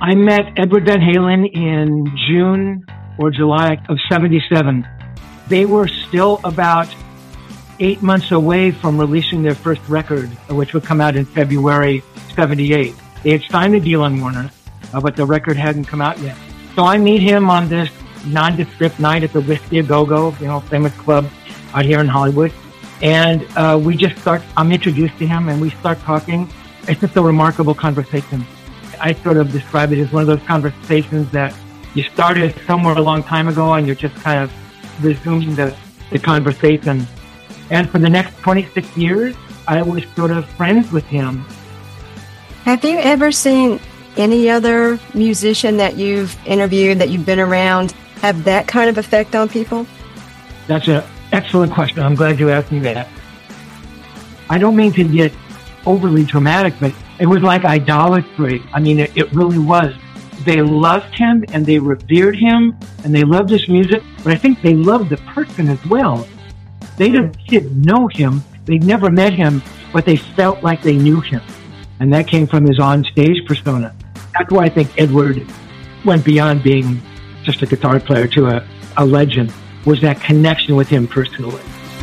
I met Edward Van Halen in June or July of 77. They were still about 8 months away from releasing their first record, which would come out in February 78. They had signed a deal on Warner, but the record hadn't come out yet. So I meet him on this nondescript night at the Whiskey A Go-Go, famous club out here in Hollywood. And I'm introduced to him and we start talking. It's just a remarkable conversation. I sort of describe it as one of those conversations that you started somewhere a long time ago and you're just kind of resuming the conversation. And for the next 26 years, I was sort of friends with him. Have you ever seen any other musician that you've interviewed, that you've been around, have that kind of effect on people? That's an excellent question. I'm glad you asked me that. I don't mean to get overly dramatic, but it was like idolatry. I mean, it really was. They loved him and they revered him and they loved his music, but I think they loved the person as well. They didn't know him. They'd never met him, but they felt like they knew him. And that came from his on-stage persona. That's why I think Edward went beyond being just a guitar player to a legend, was that connection with him personally.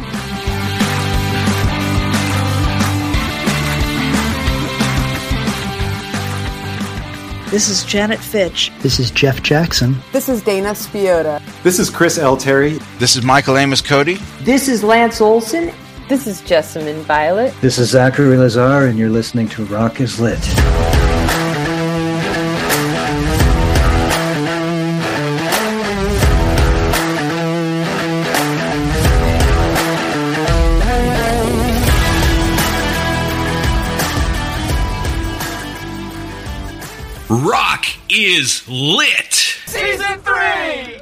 This is Janet Fitch. This is Jeff Jackson. This is Dana Spiotta. This is Chris L. Terry. This is Michael Amos Cody. This is Lance Olson. This is Jessamine Violet. This is Zachary Lazar, and you're listening to Rock is Lit. Rock is Lit. Season 3!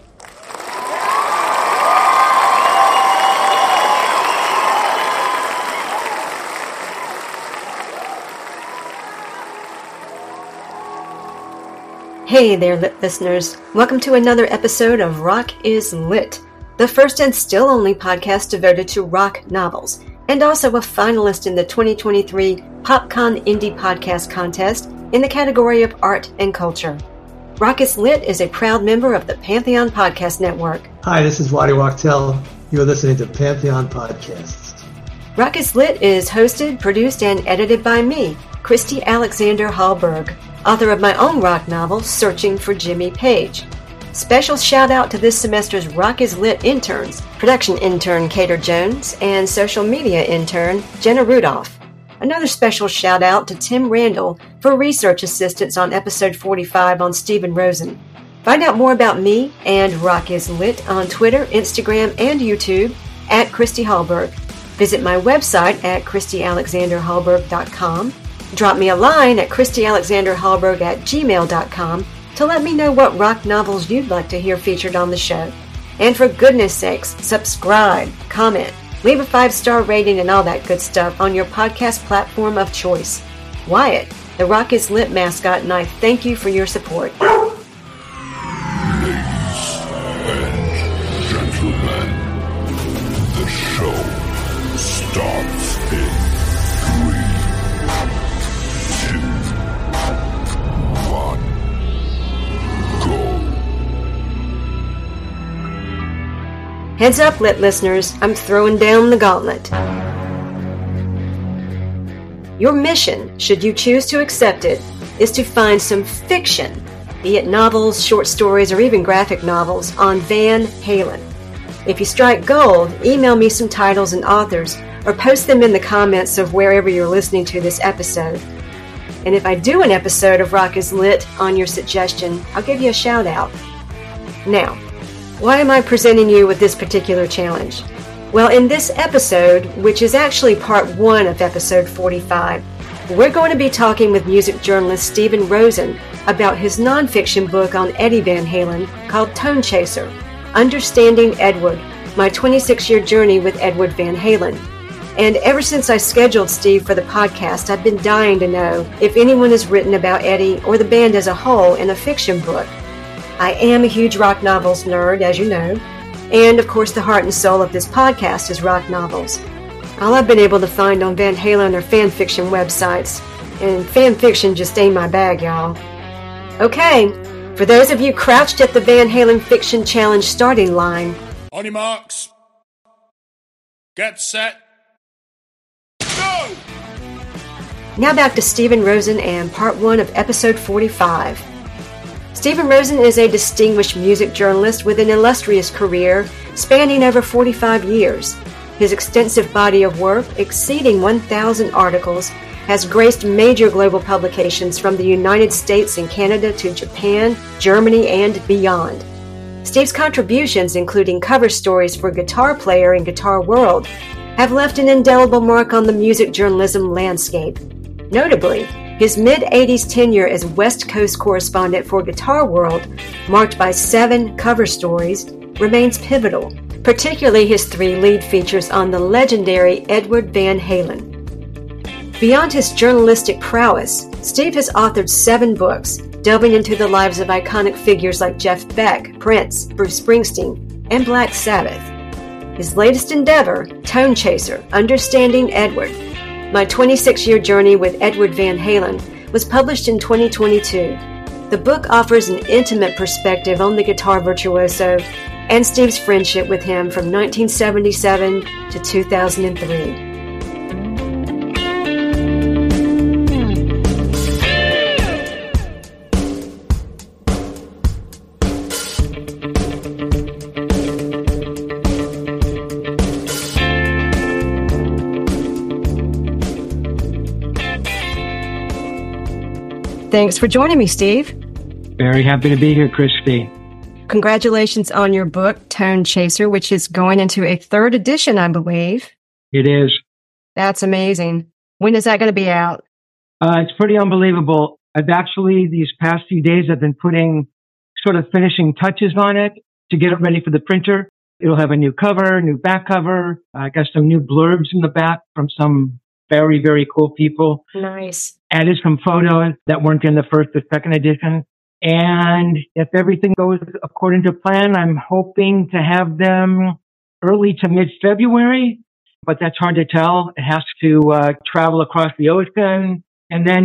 Hey there, Lit listeners. Welcome to another episode of Rock is Lit, the first and still only podcast devoted to rock novels, and also a finalist in the 2023 PopCon Indie Podcast Contest in the category of Art and Culture. Rock is Lit is a proud member of the Pantheon Podcast Network. Hi, this is Waddy Wachtel. You're listening to Pantheon Podcasts. Rock is Lit is hosted, produced, and edited by me, Christy Alexander Hallberg, author of my own rock novel, Searching for Jimmy Page. Special shout out to this semester's Rock is Lit interns, production intern Cater Jones, and social media intern Jenna Rudolph. Another special shout out to Tim Randall for research assistance on episode 45 on Stephen Rosen. Find out more about me and Rock is Lit on Twitter, Instagram, and YouTube at Christy Hallberg. Visit my website at ChristyAlexanderHallberg.com. Drop me a line at ChristyAlexanderHallberg@gmail.com to let me know what rock novels you'd like to hear featured on the show. And for goodness sakes, subscribe, comment, leave a 5-star rating and all that good stuff on your podcast platform of choice. Wyatt, the Rock is Lit mascot, and I thank you for your support. Ladies and gentlemen, the show starts in 3, 2, 1, go. Heads up, Lit listeners, I'm throwing down the gauntlet. Your mission, should you choose to accept it, is to find some fiction, be it novels, short stories, or even graphic novels, on Van Halen. If you strike gold, email me some titles and authors, or post them in the comments of wherever you're listening to this episode. And if I do an episode of Rock is Lit on your suggestion, I'll give you a shout out. Now, why am I presenting you with this particular challenge? Well, in this episode, which is actually part 1 of episode 45, we're going to be talking with music journalist Stephen Rosen about his nonfiction book on Eddie Van Halen called Tone Chaser, Understanding Edward, my 26-year journey with Edward Van Halen. And ever since I scheduled Steve for the podcast, I've been dying to know if anyone has written about Eddie or the band as a whole in a fiction book. I am a huge rock novels nerd, as you know, and of course the heart and soul of this podcast is rock novels. All I've been able to find on Van Halen are fan fiction websites, and fan fiction just ain't my bag, y'all. Okay, for those of you crouched at the Van Halen Fiction Challenge starting line, on your marks, get set, go! Now back to Stephen Rosen and part 1 of episode 45. Stephen Rosen is a distinguished music journalist with an illustrious career spanning over 45 years. His extensive body of work, exceeding 1,000 articles, has graced major global publications from the United States and Canada to Japan, Germany, and beyond. Steve's contributions, including cover stories for Guitar Player and Guitar World, have left an indelible mark on the music journalism landscape. Notably, his mid-'80s tenure as West Coast correspondent for Guitar World, marked by 7 cover stories, remains pivotal, particularly his 3 lead features on the legendary Edward Van Halen. Beyond his journalistic prowess, Steve has authored 7 books, delving into the lives of iconic figures like Jeff Beck, Prince, Bruce Springsteen, and Black Sabbath. His latest endeavor, Tone Chaser, Understanding Edward, my 26-year journey with Edward Van Halen, was published in 2022. The book offers an intimate perspective on the guitar virtuoso and Steve's friendship with him from 1977 to 2003. Thanks for joining me, Steve. Very happy to be here, Christy. Congratulations on your book, Tone Chaser, which is going into a 3rd edition, I believe. It is. That's amazing. When is that going to be out? It's pretty unbelievable. I've actually, these past few days, I've been putting sort of finishing touches on it to get it ready for the printer. It'll have a new cover, new back cover. I got some new blurbs in the back from some very, very cool people. Nice. Added some photos that weren't in the 1st or 2nd edition. And if everything goes according to plan, I'm hoping to have them early to mid-February, but that's hard to tell. It has to travel across the ocean. And then,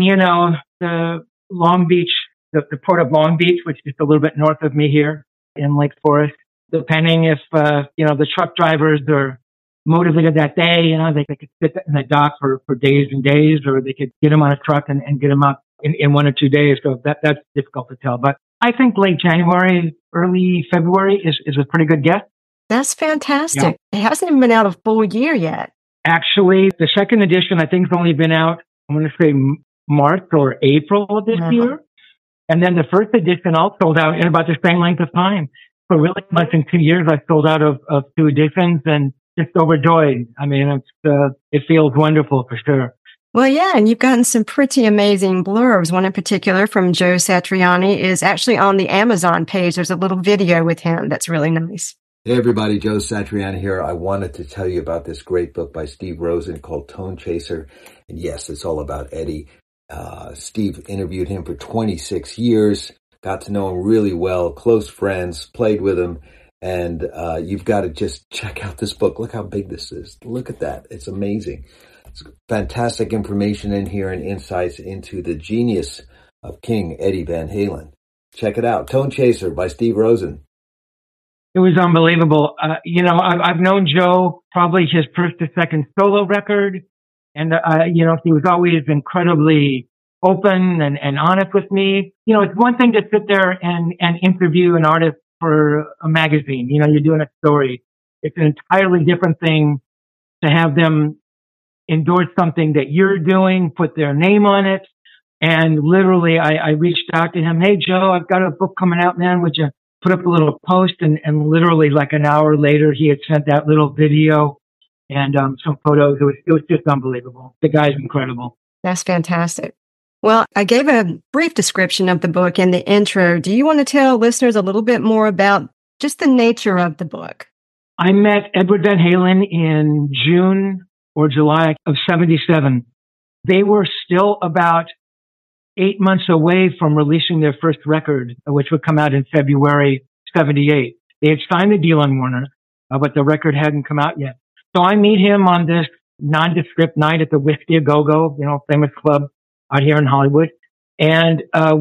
the Long Beach, the port of Long Beach, which is a little bit north of me here in Lake Forest, depending if, the truck drivers are motivated that day, they could sit in the dock for days and days, or they could get them on a truck and get them up in 1 or 2 days. So that's difficult to tell. But I think late January, early February is a pretty good guess. That's fantastic. Yeah. It hasn't even been out a full year yet. Actually, the 2nd edition, I think, has only been out, I'm going to say March or April of this year. And then the 1st edition all sold out in about the same length of time. For really less than 2 years, I sold out of 2 editions and just overjoyed. I mean, it feels wonderful for sure. Well, yeah, and you've gotten some pretty amazing blurbs. One in particular from Joe Satriani is actually on the Amazon page. There's a little video with him that's really nice. Hey, everybody, Joe Satriani here. I wanted to tell you about this great book by Steve Rosen called Tone Chaser. And yes, it's all about Eddie. Steve interviewed him for 26 years, got to know him really well, close friends, played with him. And you've got to just check out this book. Look how big this is. Look at that. It's amazing. It's fantastic information in here and insights into the genius of King Eddie Van Halen. Check it out. Tone Chaser by Steve Rosen. It was unbelievable. I've known Joe probably his 1st or 2nd solo record. And, he was always incredibly open and honest with me. It's one thing to sit there and interview an artist for a magazine. You're doing a story. It's an entirely different thing to have them endorse something that you're doing, put their name on it. And literally, I reached out to him. Hey, Joe, I've got a book coming out, man. Would you put up a little post? And literally like an hour later, he had sent that little video and some photos. It was just unbelievable. The guy's incredible. That's fantastic. Well, I gave a brief description of the book in the intro. Do you want to tell listeners a little bit more about just the nature of the book? I met Edward Van Halen in June or July of 77. They were still about 8 months away from releasing their first record, which would come out in February 78. They had signed the deal on Warner, but the record hadn't come out yet. So I meet him on this nondescript night at the Whiskey A Go-Go, famous club out here in Hollywood. And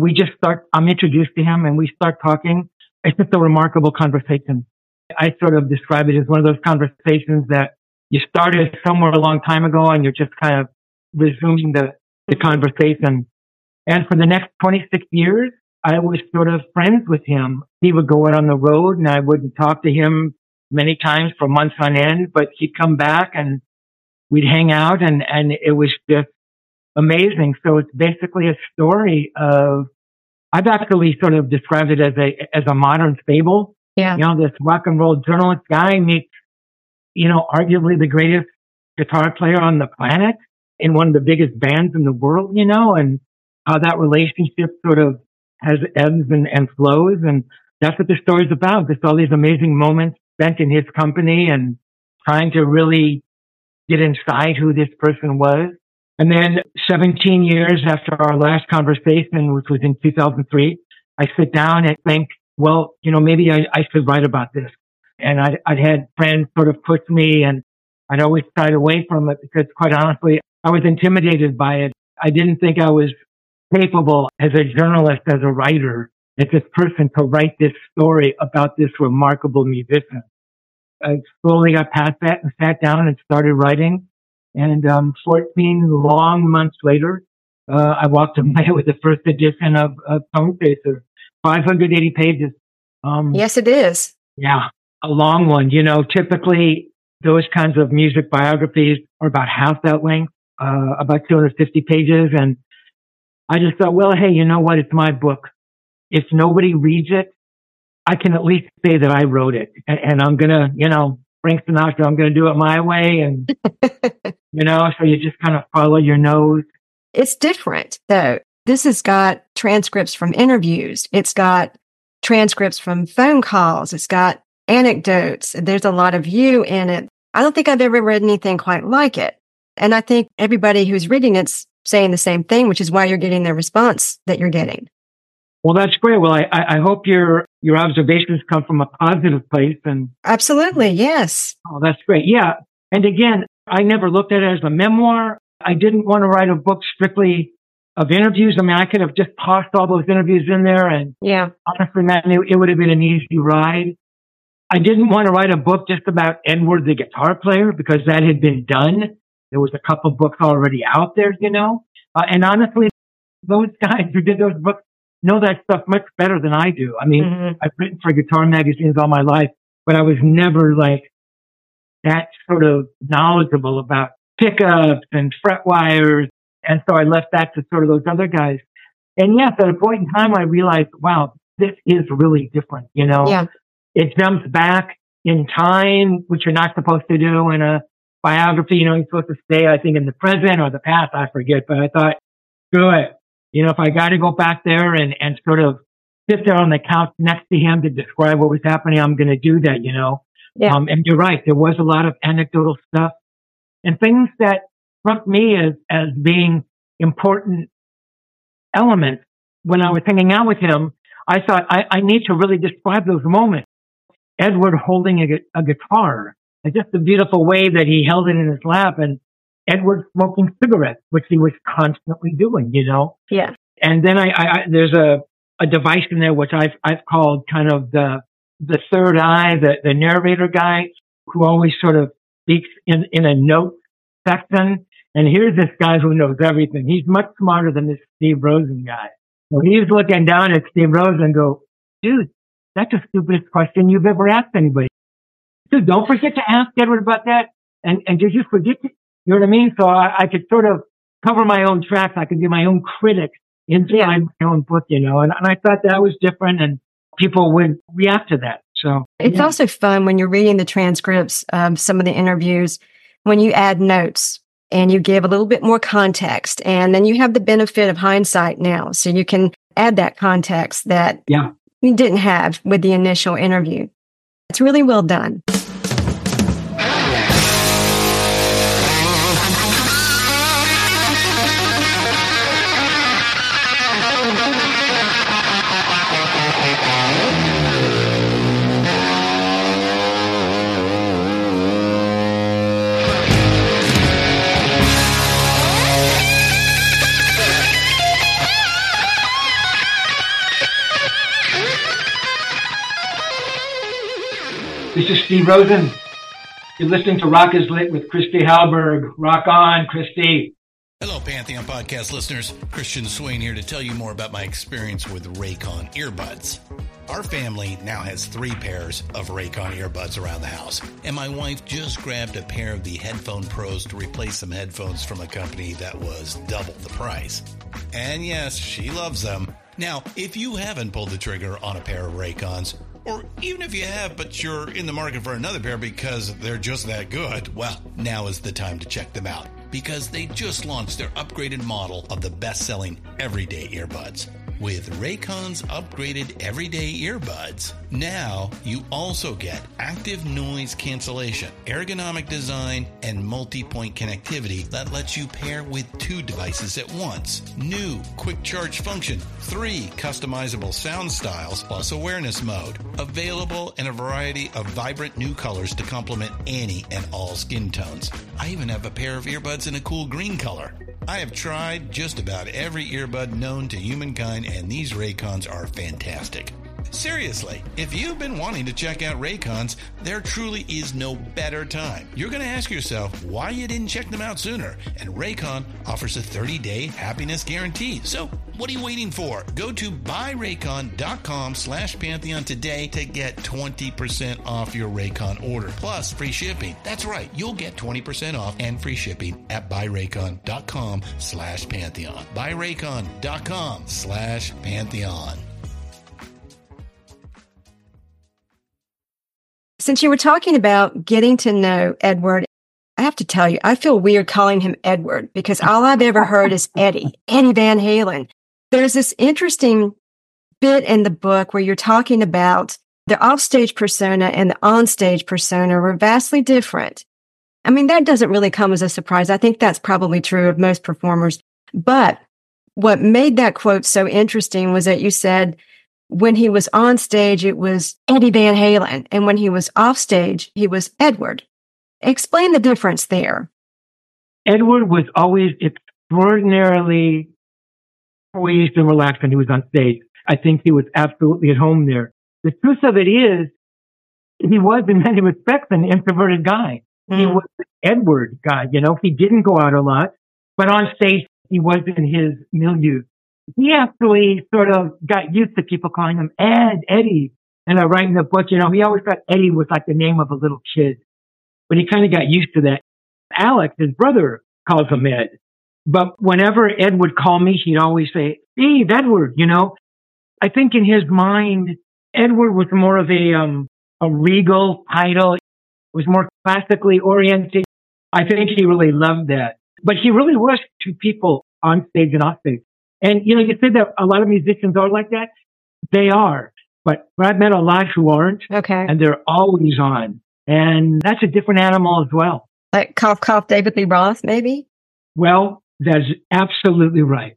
I'm introduced to him and we start talking. It's just a remarkable conversation. I sort of describe it as one of those conversations that you started somewhere a long time ago and you're just kind of resuming the conversation. And for the next 26 years, I was sort of friends with him. He would go out on the road and I wouldn't talk to him many times for months on end, but he'd come back and we'd hang out and it was just amazing. So it's basically a story of, I've actually sort of described it as a modern fable. Yeah. You know, this rock and roll journalist guy meets, you know, arguably the greatest guitar player on the planet in one of the biggest bands in the world, you know, and how that relationship sort of has ebbs and flows. And that's what the story's about. There's all these amazing moments spent in his company and trying to really get inside who this person was. And then 17 years after our last conversation, which was in 2003, I sit down and think, well, you know, maybe I should write about this. And I'd had friends sort of push me and I'd always shied away from it because quite honestly, I was intimidated by it. I didn't think I was capable as a journalist, as a writer, as this person to write this story about this remarkable musician. I slowly got past that and sat down and started writing. And 14 long months later, I walked away with the first edition of Tone Chaser, 580 pages. Yes, it is. Yeah, a long one. You know, typically those kinds of music biographies are about half that length, about 250 pages. And I just thought, well, hey, you know what? It's my book. If nobody reads it, I can at least say that I wrote it. And I'm going to, you know, Frank Sinatra, I'm going to do it my way. And, you know, so you just kind of follow your nose. It's different, though. This has got transcripts from interviews. It's got transcripts from phone calls. It's got anecdotes. There's a lot of you in it. I don't think I've ever read anything quite like it. And I think everybody who's reading it's saying the same thing, which is why you're getting the response that you're getting. Well, that's great. Well, I hope your observations come from a positive place. And absolutely, yes. Oh, that's great. Yeah. And again, I never looked at it as a memoir. I didn't want to write a book strictly of interviews. I mean, I could have just tossed all those interviews in there and honestly, man, it would have been an easy ride. I didn't want to write a book just about Edward, the guitar player, because that had been done. There was a couple books already out there, you know. And honestly, those guys who did those books know that stuff much better than I do. I mean, I've written for guitar magazines all my life, but I was never like that sort of knowledgeable about pickups and fret wires. And so I left that to sort of those other guys. And yes, at a point in time, I realized, wow, this is really different, you know. Yeah. It jumps back in time, which you're not supposed to do in a biography. You know, you're supposed to stay, I think, in the present or the past. I forget. But I thought, screw it. You know, if I got to go back there and sort of sit there on the couch next to him to describe what was happening, I'm going to do that, you know. Yeah. And you're right. There was a lot of anecdotal stuff and things that struck me as being important elements. When I was hanging out with him, I thought I need to really describe those moments. Edward holding a guitar, and just the beautiful way that he held it in his lap, and Edward smoking cigarettes, which he was constantly doing, you know? Yeah. And then there's a device in there, which I've called kind of the third eye, the narrator guy who always sort of speaks in a note section. And here's this guy who knows everything. He's much smarter than this Steve Rosen guy. So he's looking down at Steve Rosen and go, dude, that's the stupidest question you've ever asked anybody. Dude, don't forget to ask Edward about that. And did you forget to, you know what I mean? So I could sort of cover my own tracks. I could be my own critic inside my own book, you know, and I thought that was different and people would react to that. So it's also fun when you're reading the transcripts of some of the interviews, when you add notes and you give a little bit more context, and then you have the benefit of hindsight now. So you can add that context that you didn't have with the initial interview. It's really well done. This is Steve Rosen. You're listening to Rock is Lit with Christy Halberg. Rock on, Christy. Hello, Pantheon Podcast listeners. Christian Swain here to tell you more about my experience with Raycon earbuds. Our family now has 3 pairs of Raycon earbuds around the house, and my wife just grabbed a pair of the Headphone Pros to replace some headphones from a company that was double the price. And yes, she loves them. Now, if you haven't pulled the trigger on a pair of Raycons, or even if you have, but you're in the market for another pair because they're just that good, well, now is the time to check them out, because they just launched their upgraded model of the best-selling everyday earbuds. With Raycon's upgraded everyday earbuds, now you also get active noise cancellation, ergonomic design, and multi-point connectivity that lets you pair with 2 devices at once. New quick charge function, 3 customizable sound styles, plus awareness mode. Available in a variety of vibrant new colors to complement any and all skin tones. I even have a pair of earbuds in a cool green color. I have tried just about every earbud known to humankind, and these Raycons are fantastic. Seriously, if you've been wanting to check out Raycons, there truly is no better time. You're going to ask yourself why you didn't check them out sooner, and Raycon offers a 30-day happiness guarantee. So what are you waiting for? Go to buyraycon.com/Pantheon today to get 20% off your Raycon order, plus free shipping. That's right, you'll get 20% off and free shipping at buyraycon.com/Pantheon. buyraycon.com/Pantheon. Since you were talking about getting to know Edward, I have to tell you, I feel weird calling him Edward because all I've ever heard is Eddie Van Halen. There's this interesting bit in the book where you're talking about the offstage persona and the onstage persona were vastly different. I mean, that doesn't really come as a surprise. I think that's probably true of most performers. But what made that quote so interesting was that you said, when he was on stage, it was Eddie Van Halen. And when he was off stage, he was Edward. Explain the difference there. Edward was always extraordinarily poised and relaxed when he was on stage. I think he was absolutely at home there. The truth of it is, he was in many respects an introverted guy. He was an Edward guy, he didn't go out a lot, but on stage, he was in his milieu. He actually sort of got used to people calling him Eddie. And I write in the book, he always thought Eddie was like the name of a little kid. But he kind of got used to that. Alex, his brother, calls him Ed. But whenever Ed would call me, he'd always say, Steve, Edward, I think in his mind, Edward was more of a regal title. It was more classically oriented. I think he really loved that. But he really was 2 people on stage and off stage. And, you said that a lot of musicians are like that. They are. But I've met a lot who aren't. Okay. And they're always on. And that's a different animal as well. Like cough, cough, David Lee Roth, maybe? Well, that's absolutely right.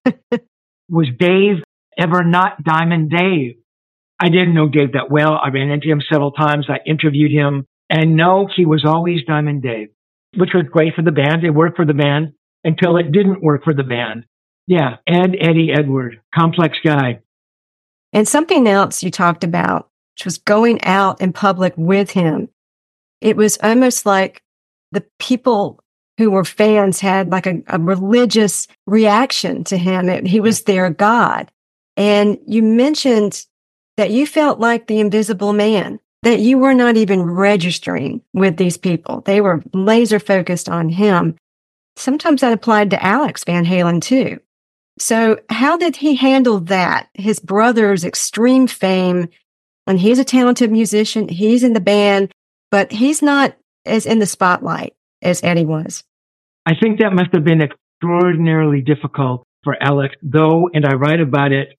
Was Dave ever not Diamond Dave? I didn't know Dave that well. I ran into him several times. I interviewed him. And no, he was always Diamond Dave, which was great for the band. It worked for the band until it didn't work for the band. Yeah, Eddie, Edward, complex guy. And something else you talked about, which was going out in public with him. It was almost like the people who were fans had like a religious reaction to him. He was their God. And you mentioned that you felt like the invisible man, that you were not even registering with these people. They were laser focused on him. Sometimes that applied to Alex Van Halen too. So how did he handle that? His brother's extreme fame, and he's a talented musician. He's in the band, but he's not as in the spotlight as Eddie was. I think that must have been extraordinarily difficult for Alex, though, and I write about it,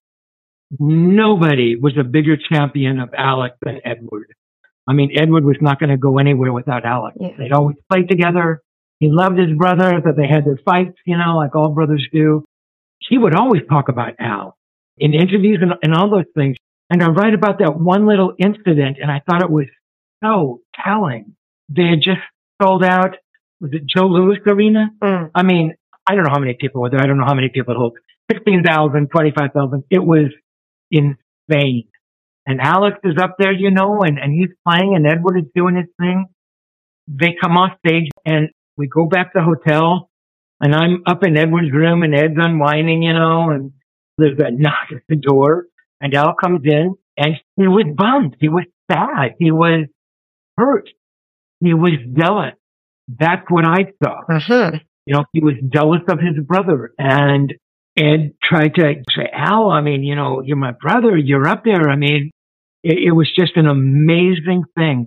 nobody was a bigger champion of Alex than Edward. I mean, Edward was not going to go anywhere without Alex. Yeah. They'd always play together. He loved his brother, that they had their fights, like all brothers do. He would always talk about Al in interviews and all those things. And I write about that one little incident, and I thought it was so telling. They had just sold out, was it Joe Louis Arena? I mean, I don't know how many people were there. I don't know how many people it holds. 16,000, 25,000. It was insane. and Alex is up there, you know, and he's playing and Edward is doing his thing. They come off stage and we go back to the hotel and I'm up in Edward's room and Ed's unwinding, you know, and there's a knock at the door and Al comes in and he was bummed. He was sad. He was hurt. He was jealous. That's what I saw. Uh-huh. You know, he was jealous of his brother. And Ed tried to say, Al, I mean, you know, you're my brother. You're up there. I mean, it was just an amazing thing.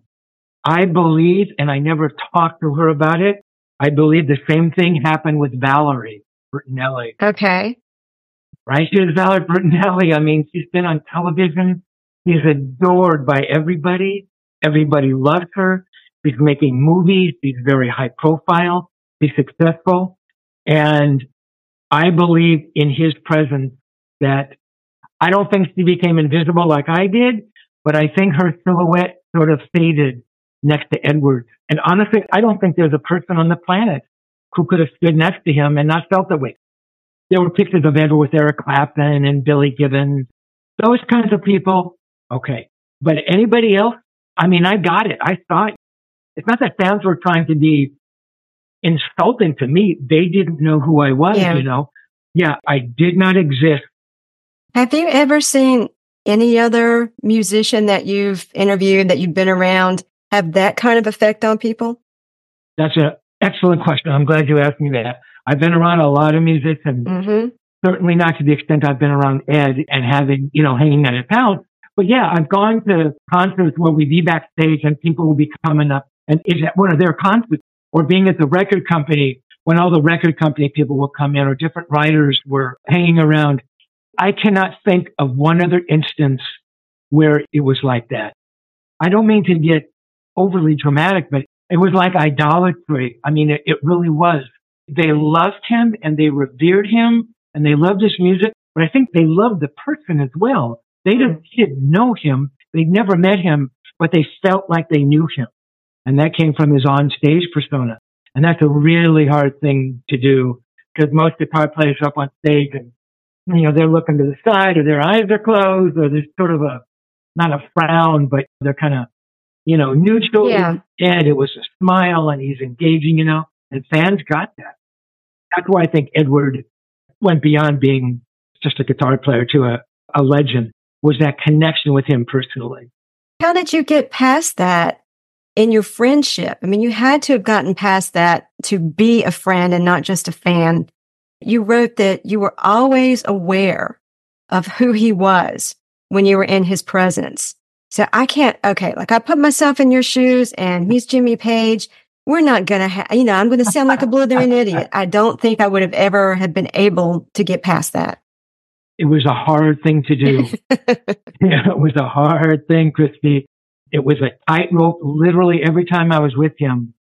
I believe, and I never talked to her about it, I believe the same thing happened with Valerie Bertinelli. Okay. Right? Here's Valerie Bertinelli. I mean, she's been on television. She's adored by everybody. Everybody loves her. She's making movies. She's very high profile. She's successful. And I believe in his presence that I don't think she became invisible like I did, but I think her silhouette sort of faded next to Edward. And honestly, I don't think there's a person on the planet who could have stood next to him and not felt that way. There were pictures of Edward with Eric Clapton and Billy Gibbons, those kinds of people. Okay. But anybody else, I mean, I got it. I saw it. It's not that fans were trying to be insulting to me. They didn't know who I was, you know. Yeah, I did not exist. Have you ever seen any other musician that you've interviewed, that you've been around, have that kind of effect on people? That's an excellent question. I'm glad you asked me that. I've been around a lot of musicians, certainly not to the extent I've been around Ed and having, you know, hanging at his house. But yeah, I've gone to concerts where we'd be backstage and people will be coming up and is at one of their concerts, or being at the record company when all the record company people will come in, or different writers were hanging around. I cannot think of one other instance where it was like that. I don't mean to get overly dramatic, but it was like idolatry. I mean, it really was. They loved him and they revered him and they loved his music, but I think they loved the person as well. They didn't know him. They'd never met him, but they felt like they knew him. And that came from his on-stage persona. And that's a really hard thing to do because most guitar players are up on stage and, you know, they're looking to the side or their eyes are closed or there's sort of a, not a frown, but they're kind of, you know, neutral. Yeah. And it was a smile and he's engaging, you know, and fans got that. That's why I think Edward went beyond being just a guitar player to a legend, was that connection with him personally. How did you get past that in your friendship? I mean, you had to have gotten past that to be a friend and not just a fan. You wrote that you were always aware of who he was when you were in his presence. So I can't, like I put myself in your shoes and he's Jimmy Page. We're not going to I'm going to sound like a blithering idiot. I don't think I would have ever have been able to get past that. It was a hard thing to do. Yeah, it was a hard thing, Christy. It was a tightrope literally every time I was with him,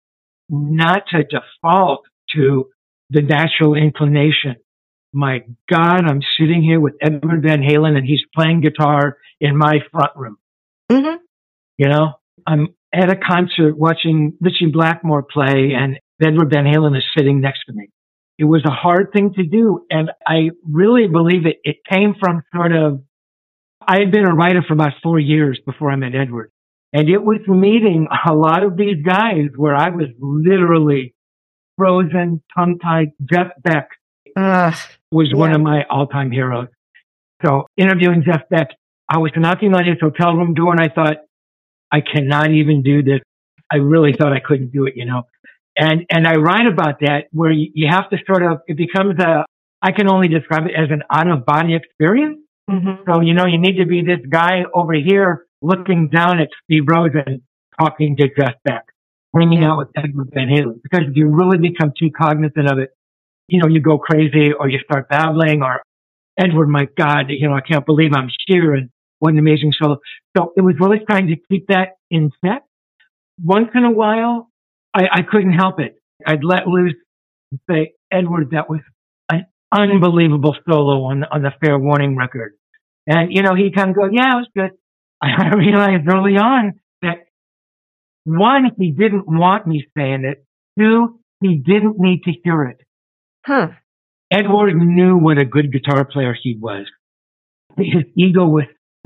not to default to the natural inclination. My God, I'm sitting here with Edward Van Halen and he's playing guitar in my front room. Mm-hmm. You know, I'm at a concert watching Ritchie Blackmore play and Edward Van Halen is sitting next to me. It was a hard thing to do. And I really believe it came from I had been a writer for about 4 years before I met Edward. And it was meeting a lot of these guys where I was literally frozen, tongue-tied. Jeff Beck was one of my all-time heroes. So interviewing Jeff Beck, I was knocking on his hotel room door and I thought, I cannot even do this. I really thought I couldn't do it, you know. And I write about that where you have to it becomes I can only describe it as an out-of-body experience. Mm-hmm. So, you know, you need to be this guy over here looking down at Steve Rosen, talking to Jeff Beck, hanging out with Edward Van Halen. Because if you really become too cognizant of it, you know, you go crazy or you start babbling or Edward, my God, you know, I can't believe I'm here and what an amazing solo. So it was really trying to keep that in check. Once in a while, I couldn't help it. I'd let loose and say, Edward, that was an unbelievable solo on the Fair Warning record. And, you know, he kind of goes, yeah, it was good. I realized early on that, one, he didn't want me saying it. Two, he didn't need to hear it. Huh. Edward knew what a good guitar player he was. His ego was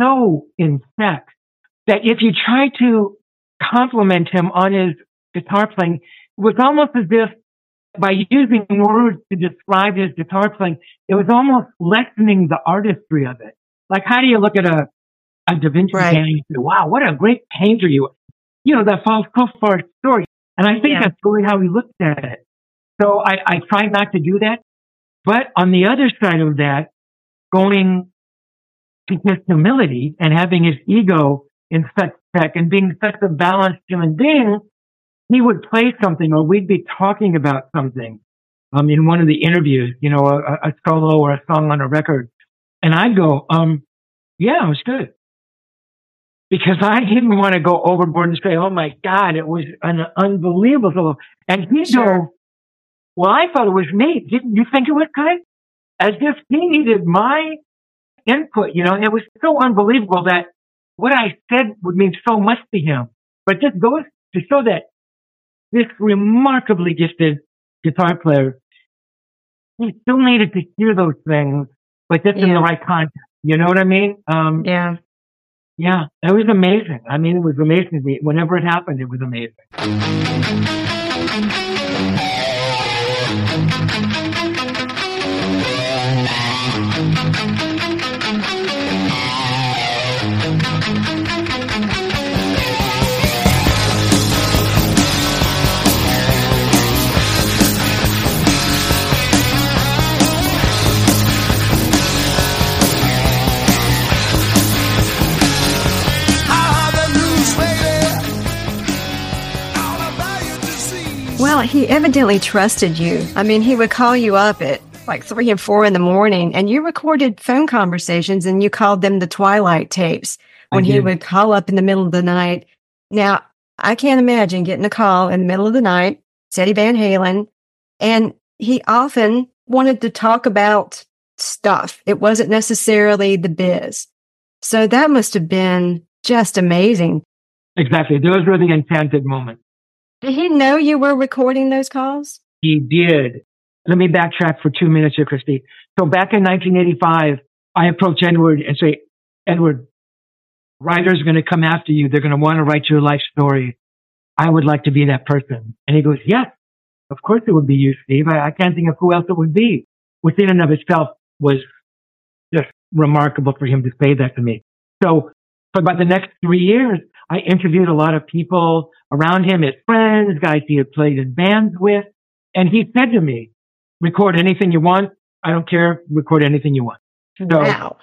so in check that if you try to compliment him on his guitar playing, it was almost as if by using words to describe his guitar playing, it was almost lessening the artistry of it. Like, how do you look at a Da Vinci painting and say, wow, what a great painter you are. You know, that falls so far short. And I think that's really how he looked at it. So I try not to do that. But on the other side of that, going to his humility and having his ego in such check and being such a balanced human being, he would play something or we'd be talking about something in one of the interviews, you know, a solo or a song on a record. And I'd go, yeah, it was good. Because I didn't want to go overboard and say, oh my God, it was an unbelievable solo. And he'd go, well, I thought it was me. Didn't you think it was good? As if he needed my input, you know. It was so unbelievable that what I said would mean so much to him. But this goes to show that this remarkably gifted guitar player, he still needed to hear those things, but just in the right context. You know what I mean? Yeah, it was amazing. I mean, it was amazing to me. Whenever it happened, it was amazing. Well, he evidently trusted you. I mean, he would call you up at like 3 and 4 in the morning, and you recorded phone conversations, and you called them the Twilight tapes when he would call up in the middle of the night. Now, I can't imagine getting a call in the middle of the night, Eddie Van Halen, and he often wanted to talk about stuff. It wasn't necessarily the biz. So that must have been just amazing. Exactly. Those were the enchanted moments. Did he know you were recording those calls? He did. Let me backtrack for 2 minutes here, Christy. So back in 1985, I approached Edward and say, Edward, writers are going to come after you. They're going to want to write your life story. I would like to be that person. And he goes, yes, of course it would be you, Steve. I can't think of who else it would be. Which in and of itself was just remarkable for him to say that to me. So for about the next 3 years, I interviewed a lot of people around him, his friends, guys he had played in bands with. And he said to me, record anything you want. I don't care. Record anything you want. So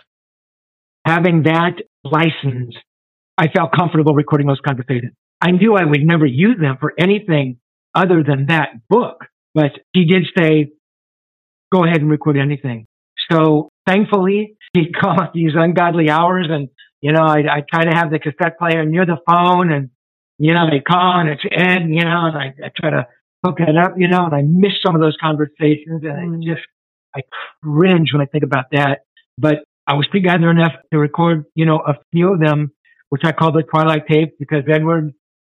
having that license, I felt comfortable recording those conversations. I knew I would never use them for anything other than that book. But he did say, go ahead and record anything. So thankfully, he'd call at these ungodly hours and, you know, I try to have the cassette player near the phone and, you know, they call and it's Ed, you know, and I try to hook it up, you know, and I miss some of those conversations and I cringe when I think about that. But I was together enough to record, you know, a few of them, which I call the Twilight tapes because Edward,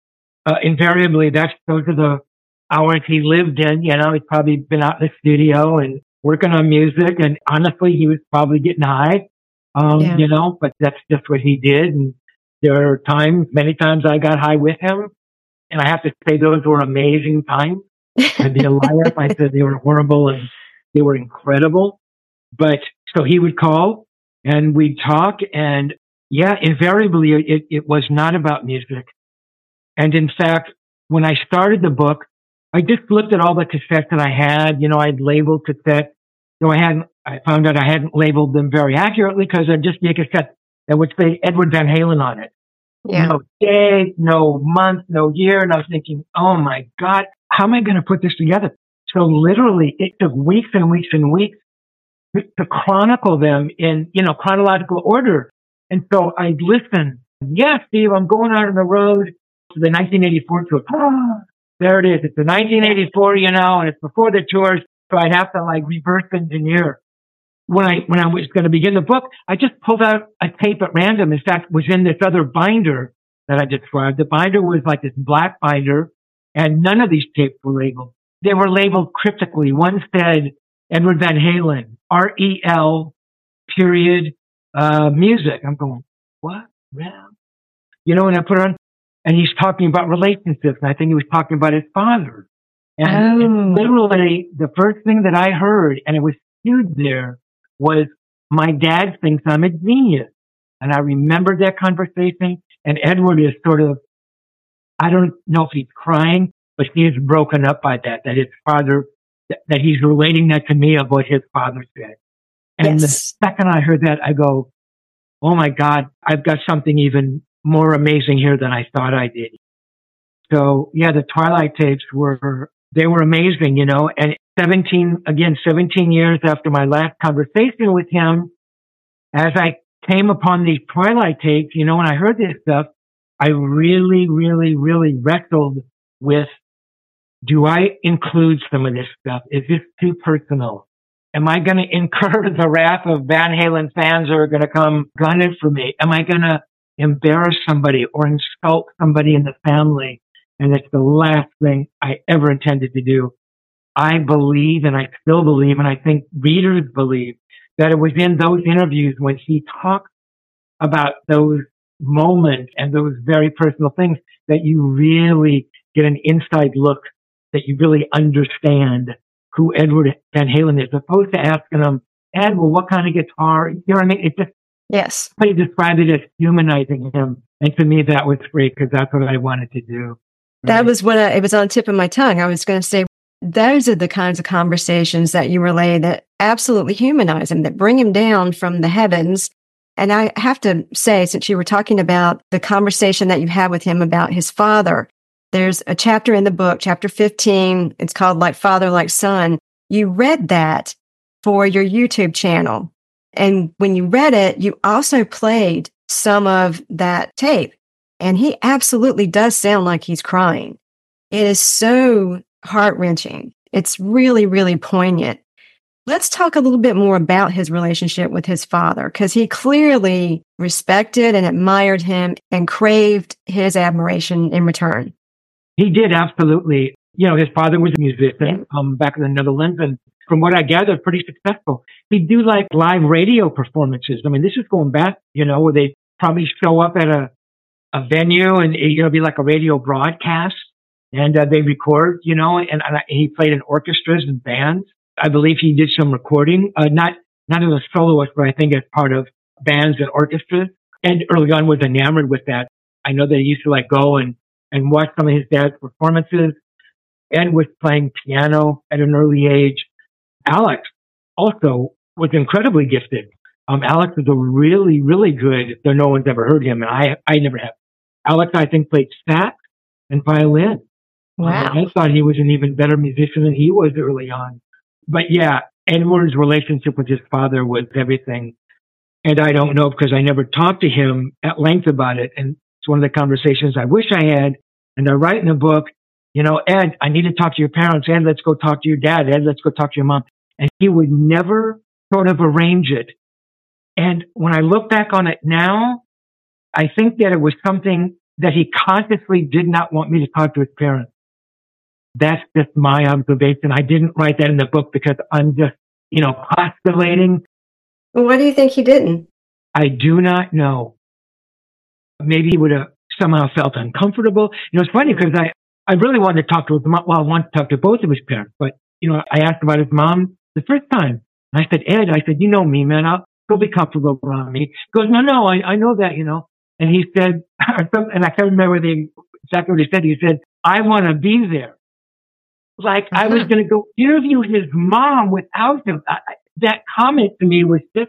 invariably, those are the hours he lived in, you know, he'd probably been out in the studio and working on music. And honestly, he was probably getting high. You know, but that's just what he did. And there are many times I got high with him. And I have to say those were amazing times. I'd be a liar if I said they were horrible and they were incredible. But so he would call and we'd talk. And yeah, invariably it was not about music. And in fact, when I started the book, I just looked at all the cassettes that I had. You know, I'd labeled cassettes. So I found out I hadn't labeled them very accurately because I'd just be a cassette that would say Edward Van Halen on it. Yeah. No day, no month, no year. And I was thinking, oh my God, how am I going to put this together? So literally it took weeks and weeks and weeks to chronicle them in, you know, chronological order. And so I'd listen. Yeah, Steve, I'm going out on the road to the 1984 tour. There it is. It's the 1984, you know, and it's before the tours. So I'd have to like reverse engineer. When I was going to begin the book, I just pulled out a tape at random. In fact, it was in this other binder that I described. The binder was like this black binder, and none of these tapes were labeled. They were labeled cryptically. One said Edward Van Halen, REL, period, music. I'm going, what? Yeah. You know, and I put it on, and he's talking about relationships, and I think he was talking about his father. And literally, the first thing that I heard, and it was huge there, was, my dad thinks I'm a genius. And I remember that conversation, and Edward is sort of, I don't know if he's crying, but he is broken up by that his father, that he's relating that to me of what his father said. And the second I heard that, I go, oh my God, I've got something even more amazing here than I thought I did. So yeah, the Twilight tapes were amazing, you know, and 17 years after my last conversation with him, as I came upon these Twilight tapes, you know, when I heard this stuff, I really, really, really wrestled with, do I include some of this stuff? Is this too personal? Am I going to incur the wrath of Van Halen fans who are going to come gunning for me? Am I going to embarrass somebody or insult somebody in the family? And it's the last thing I ever intended to do. I believe, and I still believe, and I think readers believe, that it was in those interviews when he talked about those moments and those very personal things that you really get an inside look, that you really understand who Edward Van Halen is, opposed to asking him, Ed, well, what kind of guitar? You know what I mean? It just, yes. He described it as humanizing him. And to me, that was great because that's what I wanted to do. That was what it was on the tip of my tongue. I was going to say, those are the kinds of conversations that you relay that absolutely humanize him, that bring him down from the heavens. And I have to say, since you were talking about the conversation that you had with him about his father, there's a chapter in the book, chapter 15. It's called Like Father, Like Son. You read that for your YouTube channel. And when you read it, you also played some of that tape. And he absolutely does sound like he's crying. It is so heart-wrenching. It's really, really poignant. Let's talk a little bit more about his relationship with his father, because he clearly respected and admired him and craved his admiration in return. He did, absolutely. You know, his father was a musician back in the Netherlands, and from what I gathered, pretty successful. He'd do like live radio performances. I mean, this is going back, you know, where they probably show up at a venue and, you know, be like a radio broadcast, and they record, you know, and he played in orchestras and bands. I believe he did some recording, not as a soloist, but I think as part of bands and orchestras. And early on was enamored with that. I know that he used to like go and watch some of his dad's performances. Ed was playing piano at an early age. Alex also was incredibly gifted. Alex was a really, really good, though no one's ever heard him, and I never have. Alex, I think, played sax and violin. Wow. I thought he was an even better musician than he was early on. But yeah, Edward's relationship with his father was everything. And I don't know, because I never talked to him at length about it. And it's one of the conversations I wish I had. And I write in the book, you know, Ed, I need to talk to your parents. Ed, let's go talk to your dad. Ed, let's go talk to your mom. And he would never sort of arrange it. And when I look back on it now, I think that it was something that he consciously did not want me to talk to his parents. That's just my observation. I didn't write that in the book because I'm just, you know, postulating. Well, why do you think he didn't? I do not know. Maybe he would have somehow felt uncomfortable. You know, it's funny because I really wanted to talk to his mom. Well, I wanted to talk to both of his parents, but, you know, I asked about his mom the first time. And I said, Ed, you know me, man. He'll be comfortable around me. He goes, no, I know that, you know. And he said, and I can't remember exactly what he said. He said, I want to be there. Like I was going to go interview his mom without him. That comment to me was just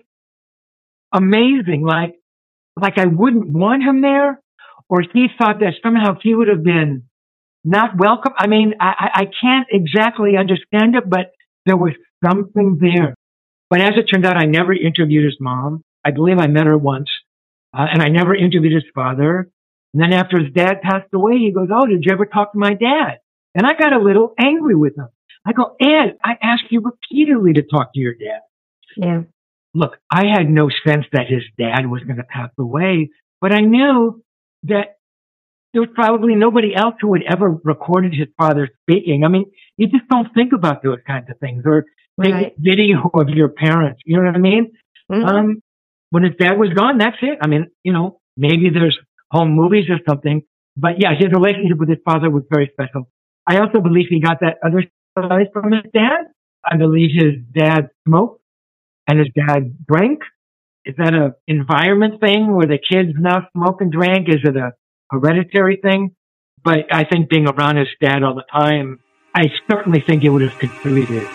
amazing. Like I wouldn't want him there, or he thought that somehow he would have been not welcome. I mean, I can't exactly understand it, but there was something there. But as it turned out, I never interviewed his mom. I believe I met her once, and I never interviewed his father. And then after his dad passed away, he goes, oh, did you ever talk to my dad? And I got a little angry with him. I go, Ed, I asked you repeatedly to talk to your dad. Yeah. Look, I had no sense that his dad was going to pass away, but I knew that there was probably nobody else who had ever recorded his father speaking. I mean, you just don't think about those kinds of things, or take a video of your parents. You know what I mean? Mm-hmm. When his dad was gone, that's it. I mean, you know, maybe there's home movies or something. But yeah, his relationship with his father was very special. I also believe he got that other side from his dad. I believe his dad smoked and his dad drank. Is that an environment thing where the kids now smoke and drink? Is it a hereditary thing? But I think being around his dad all the time, I certainly think it would have contributed.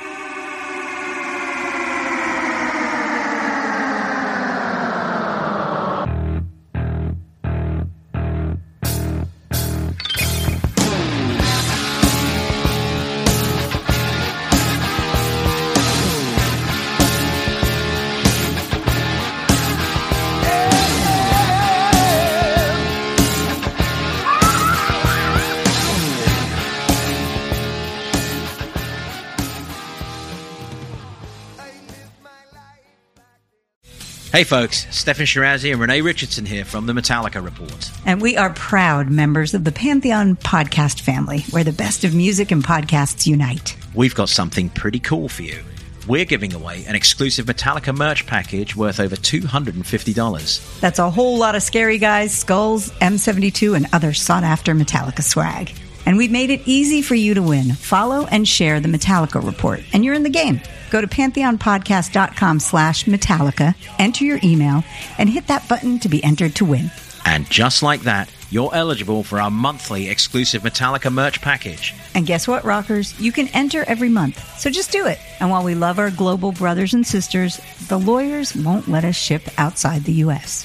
Hey folks, Stefan Shirazi and Renee Richardson here from the Metallica Report. And we are proud members of the Pantheon podcast family, where the best of music and podcasts unite. We've got something pretty cool for you. We're giving away an exclusive Metallica merch package worth over $250. That's a whole lot of Scary Guys, skulls, M72, and other sought-after Metallica swag. And we've made it easy for you to win. Follow and share the Metallica Report, and you're in the game. Go to pantheonpodcast.com/Metallica, enter your email, and hit that button to be entered to win. And just like that, you're eligible for our monthly exclusive Metallica merch package. And guess what, rockers? You can enter every month, so just do it. And while we love our global brothers and sisters, the lawyers won't let us ship outside the U.S.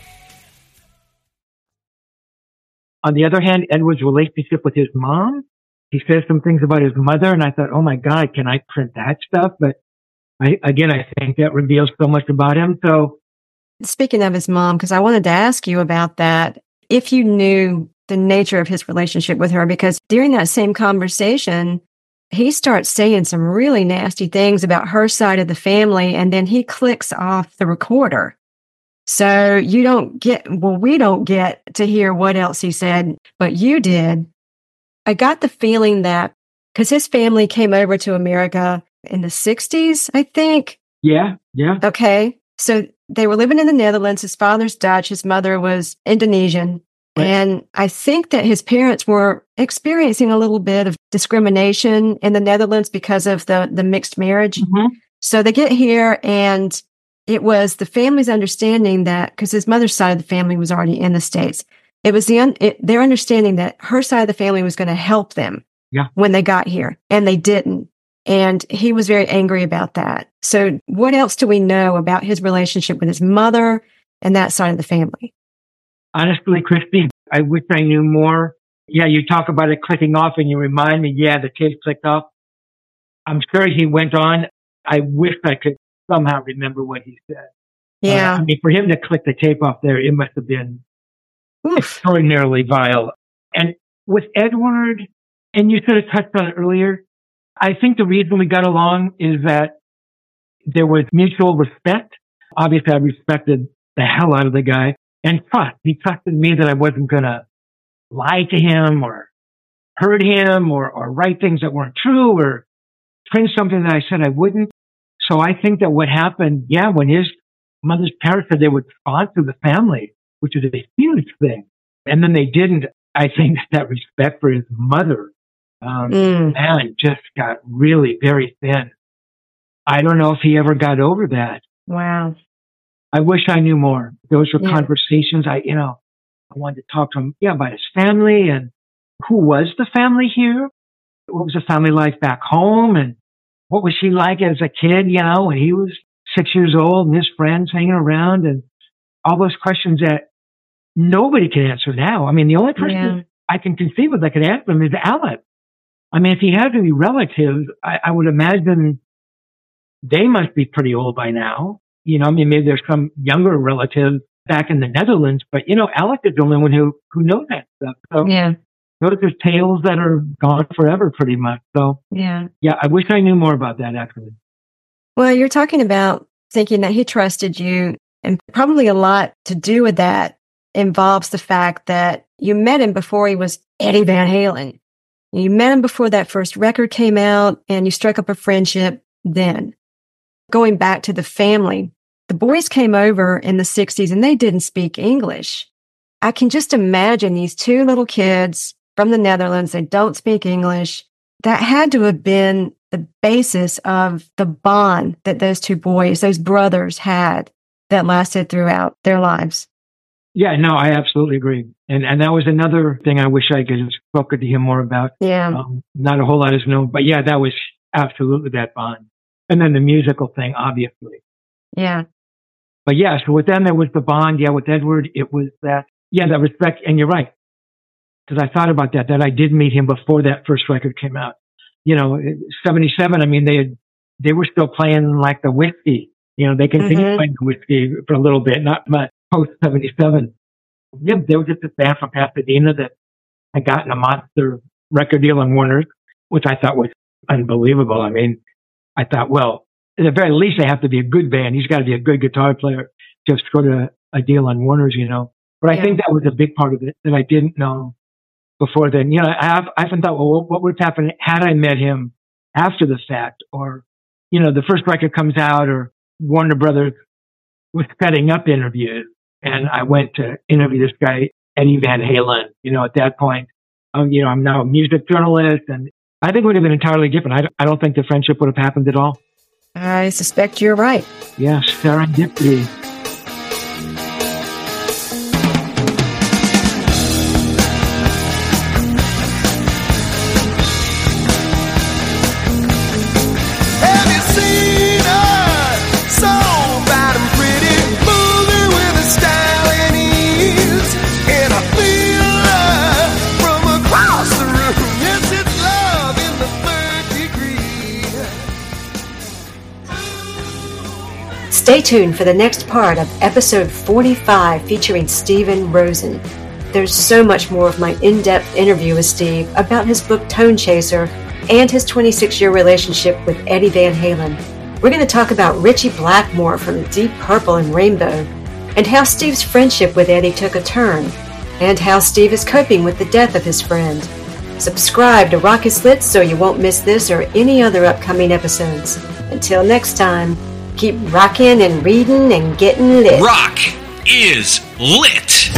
On the other hand, Edward's relationship with his mom, he says some things about his mother, and I thought, oh my God, can I print that stuff? But I think that reveals so much about him. So, speaking of his mom, because I wanted to ask you about that, if you knew the nature of his relationship with her, because during that same conversation, he starts saying some really nasty things about her side of the family, and then he clicks off the recorder. So we don't get to hear what else he said, but you did. I got the feeling that because his family came over to America in the 60s, I think. Yeah. Okay. So they were living in the Netherlands. His father's Dutch. His mother was Indonesian. Right. And I think that his parents were experiencing a little bit of discrimination in the Netherlands because of the mixed marriage. Mm-hmm. So they get here, and it was the family's understanding that, because his mother's side of the family was already in the States, it was their understanding that her side of the family was going to help them when they got here, and they didn't. And he was very angry about that. So what else do we know about his relationship with his mother and that side of the family? Honestly, Christy, I wish I knew more. Yeah, you talk about it clicking off, and you remind me, the tape clicked off. I'm sure he went on. I wish I could somehow remember what he said. Yeah. I mean, for him to click the tape off there, it must have been extraordinarily vile. And with Edward, and you sort of touched on it earlier, I think the reason we got along is that there was mutual respect. Obviously, I respected the hell out of the guy, and trust. He trusted me that I wasn't going to lie to him or hurt him or write things that weren't true or print something that I said I wouldn't. So I think that what happened, when his mother's parents said they would sponsor the family, which is a huge thing, and then they didn't, I think that respect for his mother, man, just got really very thin. I don't know if he ever got over that. Wow. I wish I knew more. Those were conversations I wanted to talk to him, about his family and who was the family here? What was the family life back home? And what was he like as a kid, when he was 6 years old and his friends hanging around, and all those questions that nobody can answer now. I mean, the only person I can conceive of that could answer them is Alec. I mean, if he had any relatives, I would imagine they must be pretty old by now. Maybe there's some younger relatives back in the Netherlands, but Alec is the only one who knows that stuff. So notice there's tales that are gone forever pretty much. So I wish I knew more about that actually. Well, you're talking about thinking that he trusted you, and probably a lot to do with that involves the fact that you met him before he was Eddie Van Halen. You met him before that first record came out, and you struck up a friendship then. Going back to the family, the boys came over in the 60s and they didn't speak English. I can just imagine these two little kids from the Netherlands that don't speak English. That had to have been the basis of the bond that those two boys, those brothers, had that lasted throughout their lives. Yeah, no, I absolutely agree. And that was another thing I wish I could have spoken to him more about. Yeah. Not a whole lot is known, but yeah, that was absolutely that bond. And then the musical thing, obviously. Yeah. But yeah, so with them, there was the bond. Yeah, with Edward, it was that respect. And you're right. Because I thought about that I did meet him before that first record came out. 77, I mean, they were still playing like the Whiskey. They continued playing the Whiskey for a little bit, not much, post 77. Yeah, they were just a band from Pasadena that had gotten a monster record deal on Warner's, which I thought was unbelievable. I mean, I thought, well, at the very least, they have to be a good band. He's got to be a good guitar player to have scored a deal on Warner's, But I think that was a big part of it that I didn't know before then. I often thought, well, what would have happened had I met him after the fact? Or, the first record comes out, or Warner Brothers was setting up interviews, and I went to interview this guy, Eddie Van Halen. At that point, I'm now a music journalist, and I think it would have been entirely different. I don't think the friendship would have happened at all. I suspect you're right. Yes, serendipity. Stay tuned for the next part of episode 45 featuring Steven Rosen. There's so much more of my in-depth interview with Steve about his book Tone Chaser and his 26-year relationship with Eddie Van Halen. We're going to talk about Ritchie Blackmore from Deep Purple and Rainbow, and how Steve's friendship with Eddie took a turn, and how Steve is coping with the death of his friend. Subscribe to Rock is Lit so you won't miss this or any other upcoming episodes. Until next time, keep rocking and reading and getting lit. Rock is lit.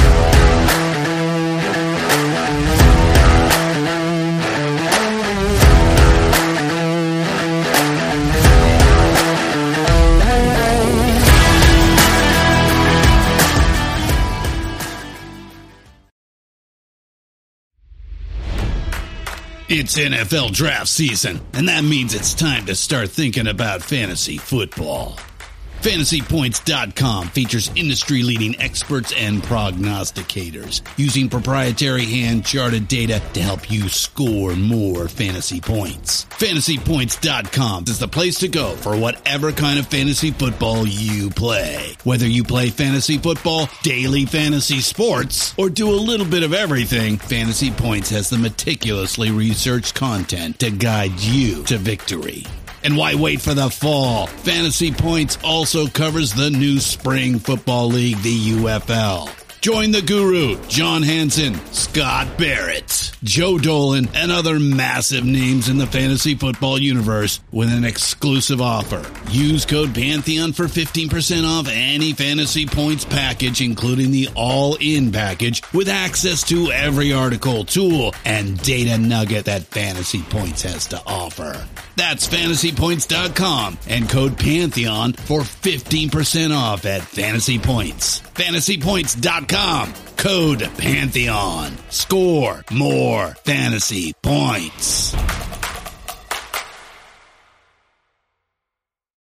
It's NFL draft season, and that means it's time to start thinking about fantasy football. FantasyPoints.com features industry-leading experts and prognosticators using proprietary hand-charted data to help you score more fantasy points. FantasyPoints.com is the place to go for whatever kind of fantasy football you play. Whether you play fantasy football, daily fantasy sports, or do a little bit of everything, Fantasy Points has the meticulously researched content to guide you to victory. And why wait for the fall? Fantasy Points also covers the new spring football league, the UFL. Join the guru, John Hansen, Scott Barrett, Joe Dolan, and other massive names in the fantasy football universe with an exclusive offer. Use code Pantheon for 15% off any Fantasy Points package, including the all-in package, with access to every article, tool, and data nugget that Fantasy Points has to offer. That's FantasyPoints.com and code Pantheon for 15% off at Fantasy Points. FantasyPoints.com, code Pantheon. Score more fantasy points.